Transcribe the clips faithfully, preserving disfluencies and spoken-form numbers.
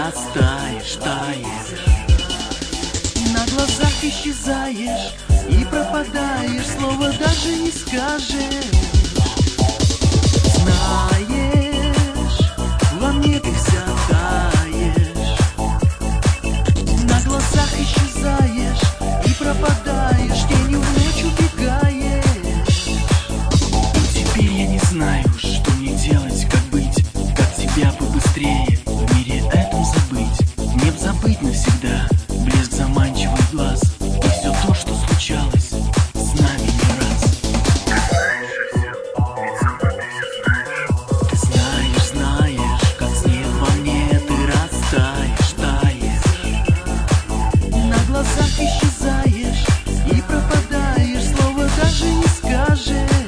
растаешь, таешь. На глазах исчезаешь и пропадаешь, слова даже не скажешь. Знаешь, во мне ты вся таешь. На глазах исчезаешь и пропадаешь, тенью в ночь убегаешь. Теперь я не знаю, что мне делать, как быть, как тебя побыстрее в мире этом забыть. Мне б забыть навсегда блеск заманчивых глаз и все то, что случалось с нами не раз. Ты знаешь, знаешь, как снег во мне ты растаешь, таешь. На глазах исчезаешь и пропадаешь, слова даже не скажешь.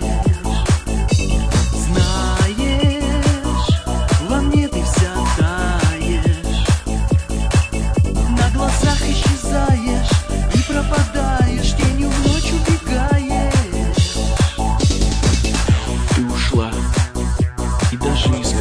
Знаешь, во мне ты вся таешь. На глазах исчезаешь и пропадаешь, тенью в ночь убегаешь. Ты ушла и даже не